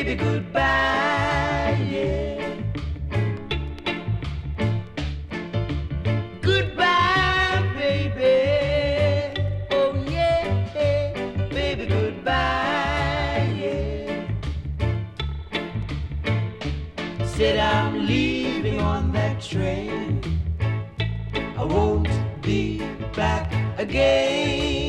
baby, goodbye, yeah. Goodbye, baby. Oh, yeah, baby, goodbye, yeah. Said I'm leaving on that train. I won't be back again.